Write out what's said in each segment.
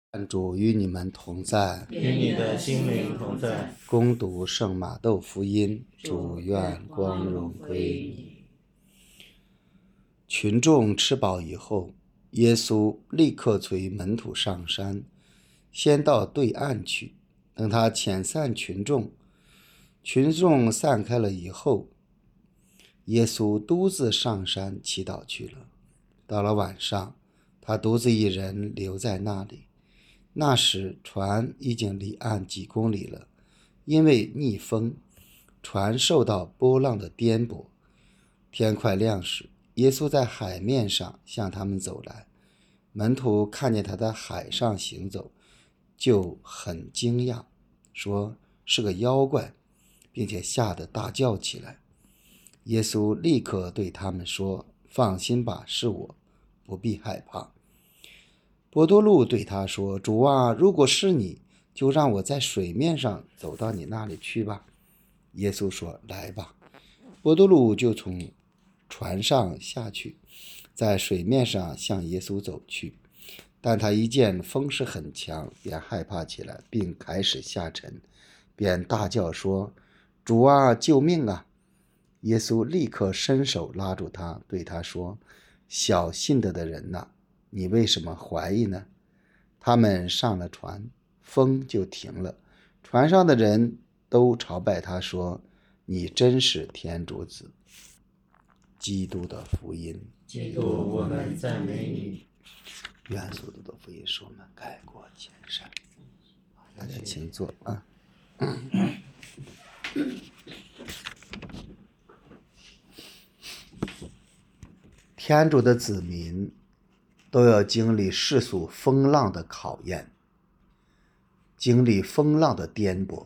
愿主与你们同在， 与你的心灵同在。 恭读圣马窦福音，主愿光荣归你。群众吃饱以后，耶稣立刻随门徒上山，先到对岸去。等他遣散群众散开了以后，耶稣独自上山祈祷去了。到了晚上，他独自一人留在那里。那时船已经离岸几公里了，因为逆风，船受到波浪的颠簸。天快亮时，耶稣在海面上向他们走来，门徒看见他在海上行走，就很惊讶，说是个妖怪，并且吓得大叫起来。耶稣立刻对他们说：放心吧，是我，不必害怕。伯多禄对他说：主啊，如果是你，就让我在水面上走到你那里去吧。耶稣说：来吧。伯多禄就从船上下去，在水面上向耶稣走去。但他一见风势很强，便害怕起来，并开始下沉，便大叫说：主啊，救命啊！耶稣立刻伸手拉住他，对他说：小信德的人哪，你为什么怀疑呢？他们上了船，风就停了。船上的人都朝拜他说：你真是天主子。基督的福音。 基督，我们赞美你。 愿基督的福音使我们改过迁善。大家请坐啊。天主的子民都要经历世俗风浪的考验，经历风浪的颠簸。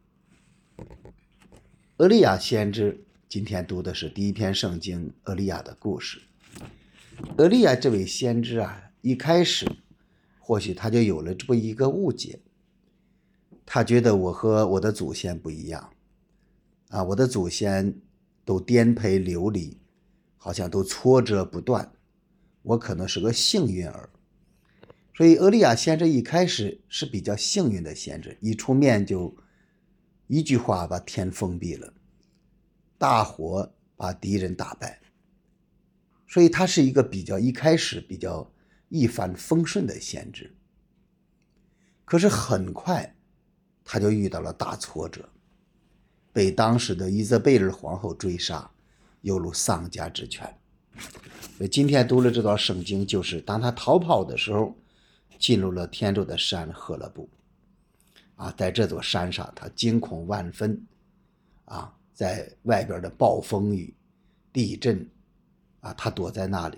厄利亚先知，今天读的是第一篇圣经厄利亚的故事。厄利亚这位先知啊，一开始或许他就有了这么一个误解，他觉得我和我的祖先不一样啊，我的祖先都颠沛流离，好像都挫折不断，我可能是个幸运儿。所以厄利亚先知一开始是比较幸运的先知，一出面就一句话把天封闭了，大火把敌人打败，所以他是一个一开始比较一帆风顺的先知。可是很快他就遇到了大挫折，被当时的伊泽贝尔皇后追杀，犹如丧家之犬。所以今天读了这段圣经，就是当他逃跑的时候，进入了天主的山赫勒布啊，在这座山上他惊恐万分啊，在外边的暴风雨地震啊，他躲在那里，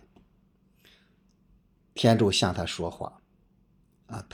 天主向他说话啊，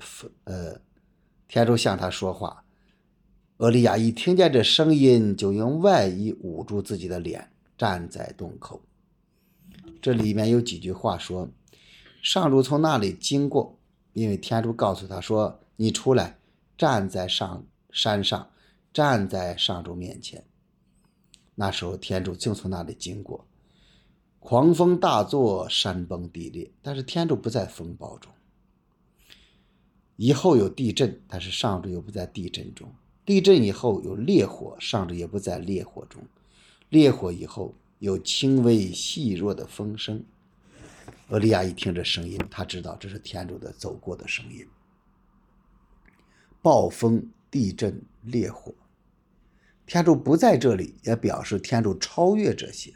天主向他说话。厄利亚一听见这声音，就用外衣捂住自己的脸，站在洞口。这里面有几句话说，上主从那里经过，因为天主告诉他说，你出来，站在山上，站在上主面前。那时候天主就从那里经过，狂风大作，山崩地裂，但是天主不在风暴中。以后有地震，但是上主又不在地震中。地震以后有烈火，上主也不在烈火中。烈火以后有轻微细弱的风声。厄利亚一听这声音，他知道这是天主的走过的声音。暴风、地震、烈火，天主不在这里，也表示天主超越这些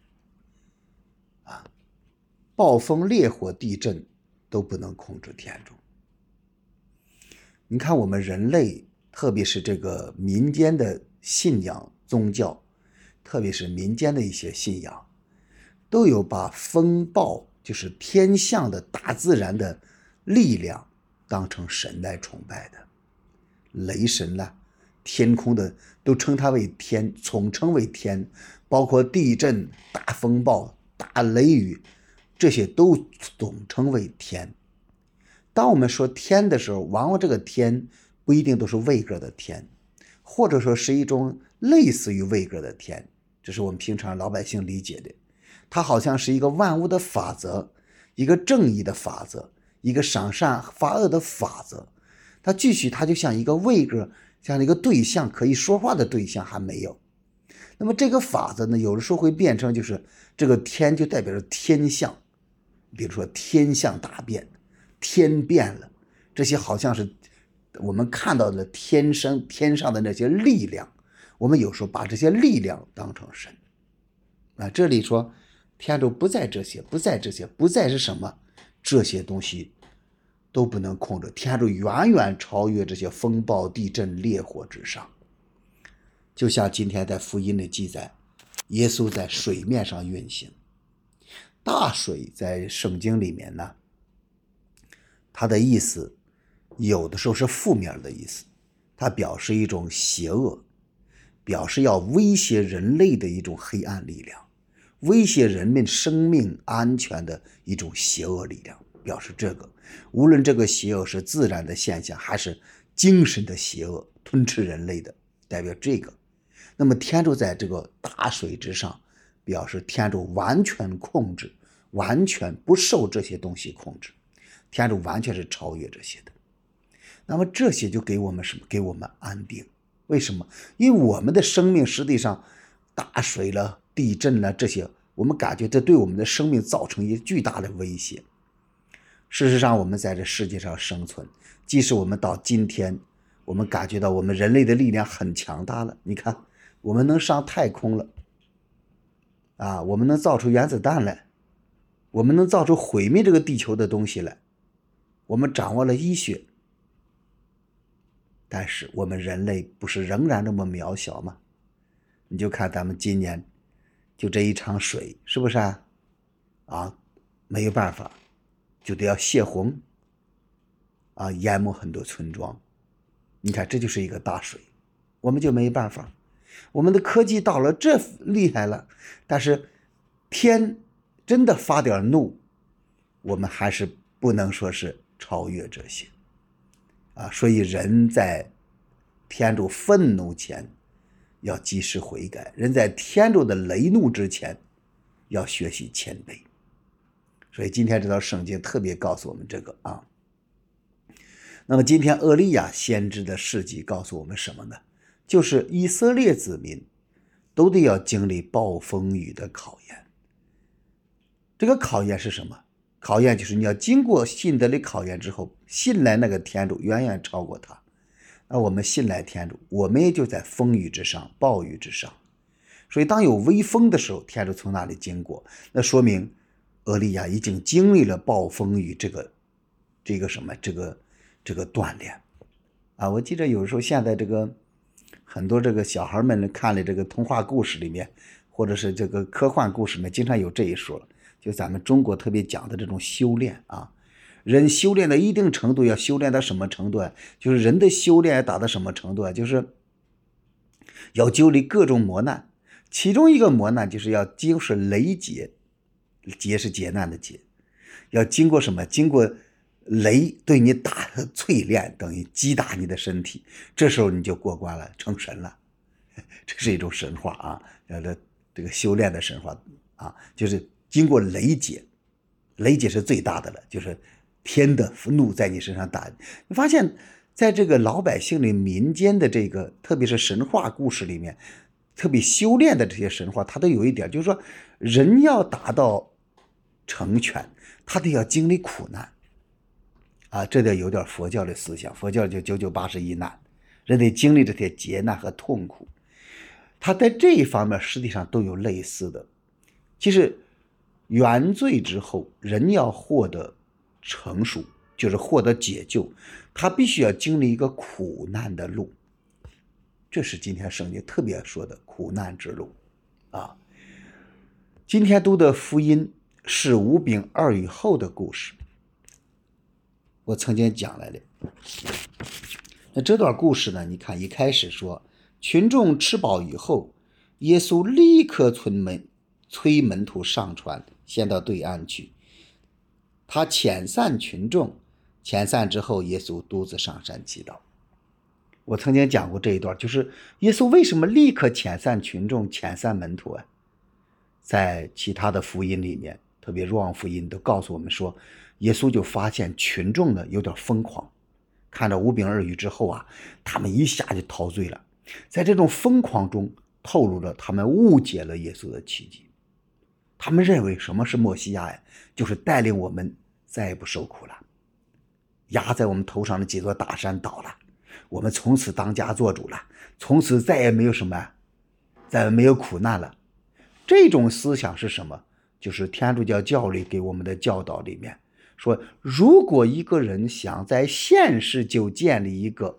暴风、烈火、地震都不能控制天主。你看我们人类，特别是这个民间的信仰宗教，特别是民间的一些信仰，都有把风暴，就是天象的大自然的力量当成神来崇拜的。雷神啦，天空的都称它为天，统称为天，包括地震、大风暴、大雷雨，这些都总称为天。当我们说天的时候，往往这个天不一定都是位格的天，或者说是一种类似于位格的天，这是我们平常老百姓理解的。它好像是一个万物的法则，一个正义的法则， 一个赏善罚恶的法则。他继续，他就像一个位格，像一个对象，可以说话的对象还没有。那么这个法则呢，有的时候会变成就是这个天就代表着天象，比如说天象大变，天变了，这些好像是我们看到的天上的那些力量，我们有时候把这些力量当成神。这里说天主不在这些，不在是什么？这些东西都不能控制，天主远远超越这些风暴、地震、烈火之上。就像今天在福音里记载，耶稣在水面上运行。大水在圣经里面呢，它的意思有的时候是负面的意思，它表示一种邪恶，表示要威胁人类的一种黑暗力量，威胁人们生命安全的一种邪恶力量，表示这个无论这个邪恶是自然的现象还是精神的邪恶吞吃人类的，代表这个。那么天主在这个大水之上，表示天主完全控制，完全不受这些东西控制，天主完全是超越这些的。那么这些就给我们什么？给我们安定。为什么？因为我们的生命实际上大水了、地震了，这些我们感觉这对我们的生命造成一个巨大的威胁。事实上我们在这世界上生存，即使我们到今天我们感觉到我们人类的力量很强大了，你看我们能上太空了我们能造出原子弹来，我们能造出毁灭这个地球的东西来，我们掌握了医学，但是我们人类不是仍然那么渺小吗？你就看咱们今年就这一场水，是不是没有办法，就得要泄洪淹没很多村庄。你看这就是一个大水，我们就没办法。我们的科技到了这厉害了，但是天真的发点怒，我们还是不能说是超越这些所以人在天主愤怒前要及时悔改，人在天主的雷怒之前要学习谦卑。所以今天这道圣经特别告诉我们这个那么今天厄利亚先知的事迹告诉我们什么呢？就是以色列子民都得要经历暴风雨的考验。这个考验是什么？考验就是你要经过信德的考验之后，信赖那个天主远远超过他。那我们信赖天主，我们也就在风雨之上、暴雨之上。所以当有微风的时候，天主从那里经过，那说明厄利亚已经经历了暴风雨这个锻炼我记得有时候现在这个很多这个小孩们看了这个童话故事里面，或者是这个科幻故事里面，经常有这一说了，就咱们中国特别讲的这种修炼人修炼到一定程度要修炼到什么程度就是人的修炼达到什么程度就是要经历各种磨难，其中一个磨难就是要经受雷劫，劫是劫难的劫，要经过什么？经过雷对你打的淬炼，等于击打你的身体，这时候你就过关了，成神了。这是一种神话这个修炼的神话就是经过雷劫，雷劫是最大的了，就是天的怒在你身上打。你发现在这个老百姓里民间的这个特别是神话故事里面，特别修炼的这些神话，它都有一点，就是说人要达到成全，他得要经历苦难这得有点佛教的思想，佛教就991难，人得经历这些劫难和痛苦。他在这一方面实际上都有类似的。其实原罪之后，人要获得成熟，就是获得解救，他必须要经历一个苦难的路。这是今天圣经特别说的苦难之路今天读的福音是五饼二鱼后的故事，我曾经讲来的。那这段故事呢，你看一开始说群众吃饱以后，耶稣立刻催门徒上船，先到对岸去。他遣散群众，遣散之后，耶稣独自上山祈祷。我曾经讲过这一段，就是耶稣为什么立刻遣散群众、遣散门徒在其他的福音里面，特别若望福音都告诉我们说， 耶稣就发现群众呢有点疯狂，看到5饼2鱼之后啊，他们一下就陶醉了，在这种疯狂中透露了他们误解了耶稣的奇迹。他们认为什么是默西亚呀？就是带领我们再也不受苦了，压在我们头上的几座大山倒了，我们从此当家做主了，从此再也没有什么，再也没有苦难了。这种思想是什么？就是天主教教理给我们的教导里面说，如果一个人想在现世就建立一个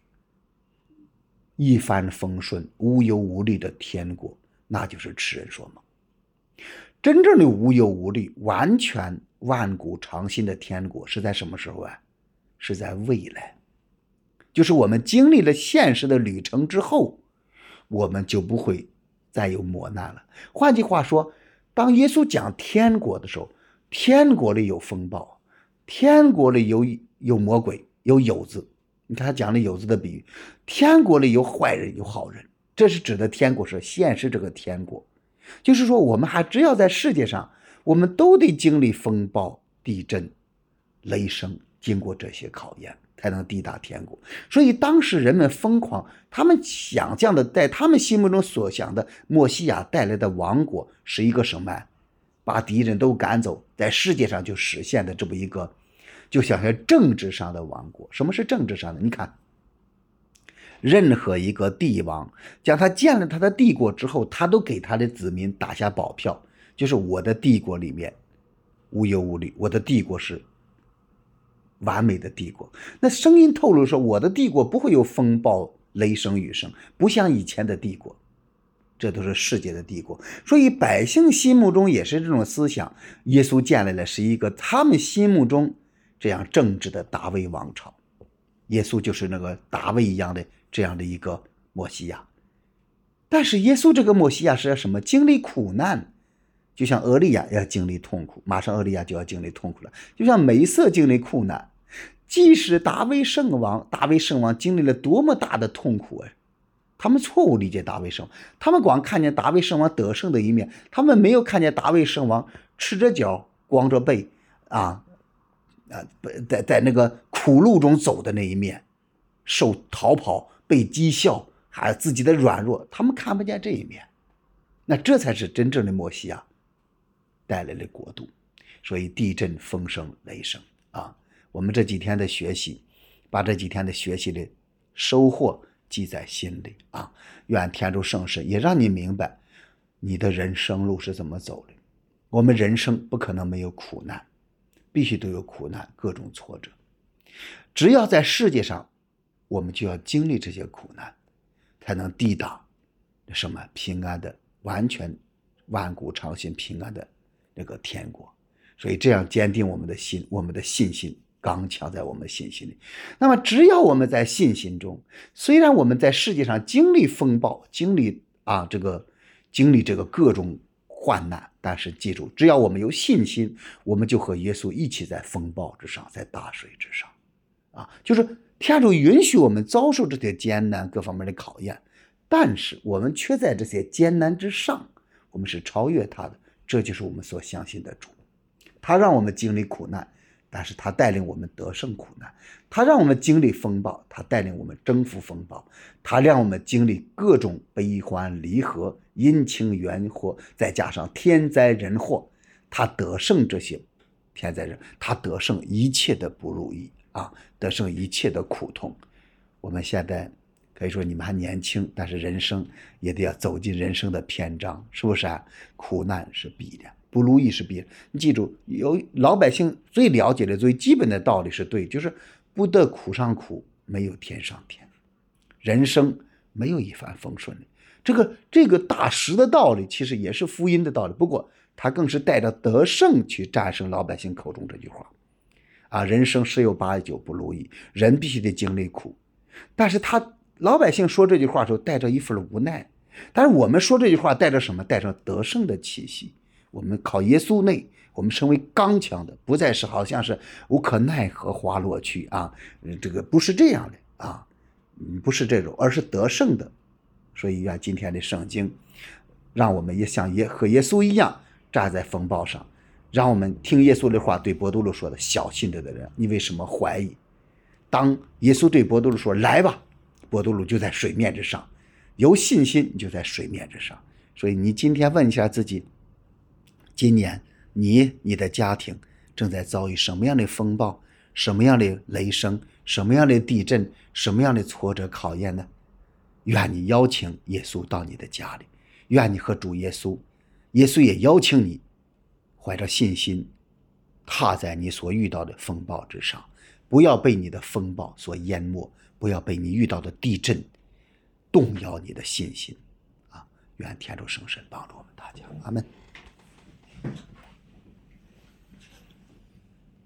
一帆风顺、无忧无虑的天国，那就是痴人说梦。真正的无忧无虑、完全万古长新的天国是在什么时候啊？是在未来，就是我们经历了现实的旅程之后，我们就不会再有磨难了。换句话说，当耶稣讲天国的时候，天国里有风暴，天国里有魔鬼，有蛹子。你看他讲的蛹子的比喻，天国里有坏人有好人，这是指的天国是现实这个天国。就是说我们还只要在世界上，我们都得经历风暴、地震、雷声，经过这些考验才能抵达天国。所以当时人们疯狂，他们想象的，在他们心目中所想的默西亚带来的王国是一个什么？把敌人都赶走，在世界上就实现的这么一个，就想象政治上的王国。什么是政治上的？你看，任何一个帝王将他建了他的帝国之后，他都给他的子民打下保票，就是我的帝国里面无忧无虑，我的帝国是完美的帝国。那声音透露说，我的帝国不会有风暴、雷声、雨声，不像以前的帝国，这都是世界的帝国。所以百姓心目中也是这种思想，耶稣建立了是一个他们心目中这样政治的大卫王朝。耶稣就是那个大卫一样的这样的一个默西亚。但是耶稣这个默西亚是要什么？经历苦难，就像俄利亚要经历痛苦，马上俄利亚就要经历痛苦了，就像梅瑟经历苦难。即使大卫圣王经历了多么大的痛苦，他们错误理解大卫圣王，他们光看见大卫圣王得胜的一面，他们没有看见大卫圣王赤着脚光着背在那个苦路中走的那一面，受逃跑、被讥笑，还有自己的软弱，他们看不见这一面。那这才是真正的默西亚带来的国度。所以地震、风声、雷声啊，我们这几天的学习，把这几天的学习的收获记在心里啊。愿天主圣神也让你明白你的人生路是怎么走的。我们人生不可能没有苦难，必须都有苦难，各种挫折。只要在世界上，我们就要经历这些苦难，才能抵达什么平安的、完全万古长新平安的那个天国。所以这样坚定我们的心，我们的信心刚强在我们信心里。那么只要我们在信心中，虽然我们在世界上经历风暴，经历这个各种患难，但是记住，只要我们有信心，我们就和耶稣一起在风暴之上，在大水之上就是天主允许我们遭受这些艰难各方面的考验，但是我们却在这些艰难之上，我们是超越他的。这就是我们所相信的主。他让我们经历苦难，但是他带领我们得胜苦难。他让我们经历风暴，他带领我们征服风暴。他让我们经历各种悲欢离合、阴晴圆惑，再加上天灾人祸，他得胜这些天灾人，他得胜一切的不如意得胜一切的苦痛。我们现在可以说你们还年轻，但是人生也得要走进人生的篇章，是不是苦难是必然，不如意是必然。你记住，有老百姓最了解的最基本的道理是对，就是不得苦上苦，没有天上天。人生没有一帆风顺的，这个大实的道理其实也是福音的道理，不过它更是带着得胜去战胜老百姓口中这句话人生十有八九不如意，人必须得经历苦。但是老百姓说这句话的时候带着一份无奈，但是我们说这句话带着什么？带着得胜的气息。我们靠耶稣内，我们成为刚强的，不再是好像是无可奈何滑落去这个不是这样的不是这种，而是得胜的。所以愿今天的圣经让我们也像和耶稣一样站在风暴上， 让我们听耶稣的话对伯多禄说的，小信着的人，你为什么怀疑？当耶稣对伯多禄说来吧，伯多禄就在水面之上，有信心你就在水面之上。所以你今天问一下自己，今年你的家庭正在遭遇什么样的风暴，什么样的雷声，什么样的地震，什么样的挫折考验呢？愿你邀请耶稣到你的家里，愿你和主耶稣，耶稣也邀请你怀着信心踏在你所遇到的风暴之上，不要被你的风暴所淹没，不要被你遇到的地震动摇你的信心啊！愿天主圣神帮助我们大家，阿们。